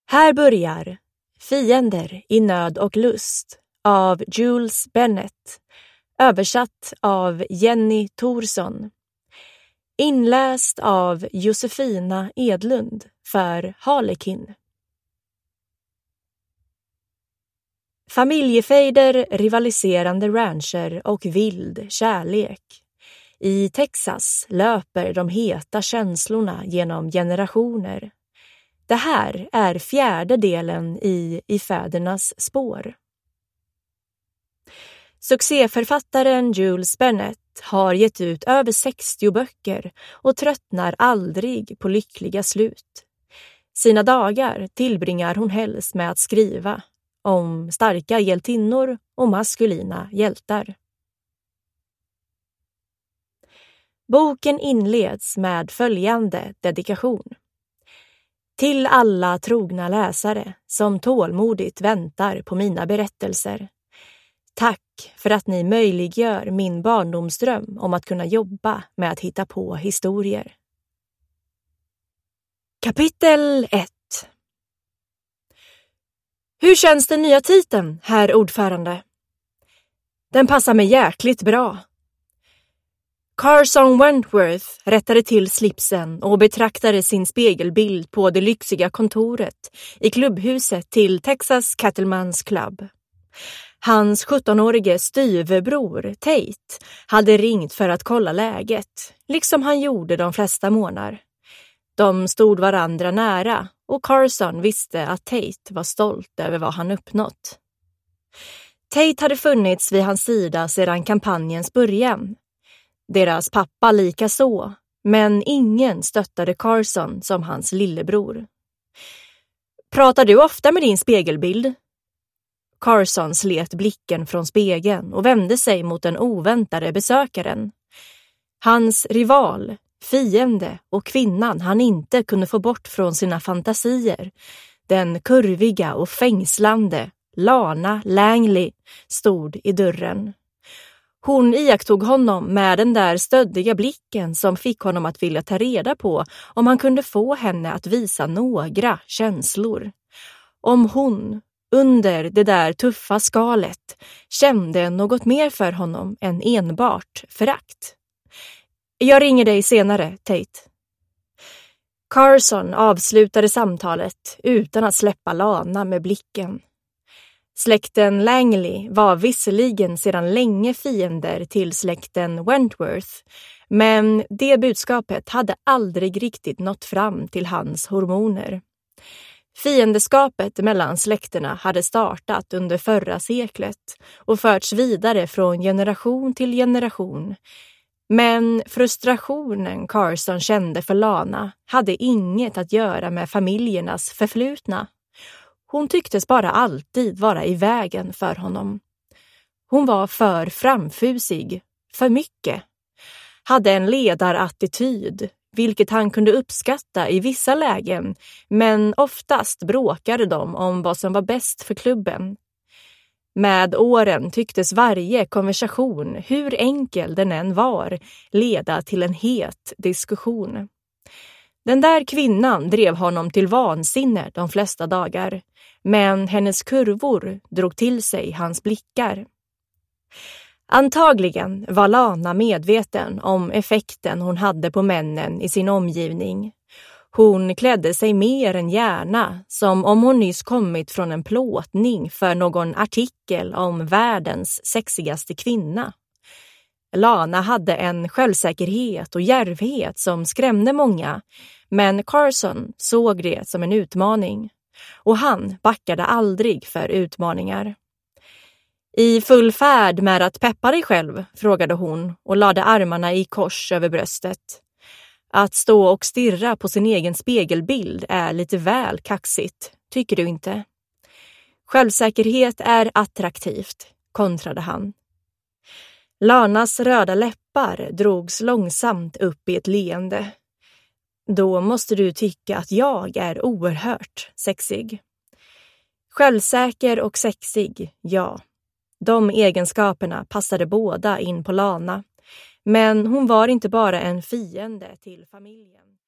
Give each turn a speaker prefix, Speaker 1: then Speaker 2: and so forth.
Speaker 1: Här börjar Fiender i nöd och lust av Jules Bennett, översatt av Jenny Thorsson. Inläst av Josefina Edlund för Harlekin. Familjefejder, rivaliserande rancher och vild kärlek. I Texas löper de heta känslorna genom generationer. Det här är fjärde delen i fädernas spår. Succéförfattaren Jules Bennett har gett ut över 60 böcker och tröttnar aldrig på lyckliga slut. Sina dagar tillbringar hon helst med att skriva om starka hjältinnor och maskulina hjältar. Boken inleds med följande dedikation. Till alla trogna läsare som tålmodigt väntar på mina berättelser. Tack för att ni möjliggör min barndomsdröm om att kunna jobba med att hitta på historier. Kapitel 1. Hur känns den nya titeln, herr ordförande? Den passar mig jäkligt bra. Carson Wentworth rättade till slipsen och betraktade sin spegelbild på det lyxiga kontoret i klubbhuset till Texas Cattlemen's Club. Hans 17-årige styvbror Tate hade ringt för att kolla läget, liksom han gjorde de flesta månader. De stod varandra nära och Carson visste att Tate var stolt över vad han uppnått. Tate hade funnits vid hans sida sedan kampanjens början. Deras pappa lika så, men ingen stöttade Carson som hans lillebror. Pratar du ofta med din spegelbild? Carson slet blicken från spegeln och vände sig mot den oväntade besökaren. Hans rival, fiende och kvinnan han inte kunde få bort från sina fantasier, den kurviga och fängslande Lana Langley, stod i dörren. Hon iakttog honom med den där stöddiga blicken som fick honom att vilja ta reda på om han kunde få henne att visa några känslor. Om hon, under det där tuffa skalet, kände något mer för honom än enbart förakt. Jag ringer dig senare, Tate. Carson avslutade samtalet utan att släppa Lana med blicken. Släkten Langley var visserligen sedan länge fiender till släkten Wentworth, men det budskapet hade aldrig riktigt nått fram till hans hormoner. Fiendeskapet mellan släkterna hade startat under förra seklet och förts vidare från generation till generation. Men frustrationen Carson kände för Lana hade inget att göra med familjernas förflutna. Hon tycktes bara alltid vara i vägen för honom. Hon var för framfusig, för mycket. Hade en ledarattityd, vilket han kunde uppskatta i vissa lägen, men oftast bråkade de om vad som var bäst för klubben. Med åren tycktes varje konversation, hur enkel den än var, leda till en het diskussion. Den där kvinnan drev honom till vansinne de flesta dagar, men hennes kurvor drog till sig hans blickar. Antagligen var Lana medveten om effekten hon hade på männen i sin omgivning. Hon klädde sig mer än gärna, som om hon nyss kommit från en plåtning för någon artikel om världens sexigaste kvinna. Lana hade en självsäkerhet och djärvhet som skrämde många, men Carson såg det som en utmaning. Och han backade aldrig för utmaningar. I full färd med att peppa dig själv, frågade hon och lade armarna i kors över bröstet. Att stå och stirra på sin egen spegelbild är lite väl kaxigt, tycker du inte? Självsäkerhet är attraktivt, kontrade han. Lanas röda läppar drogs långsamt upp i ett leende. Då måste du tycka att jag är oerhört sexig. Självsäker och sexig, ja. De egenskaperna passade båda in på Lana. Men hon var inte bara en fiende till familjen.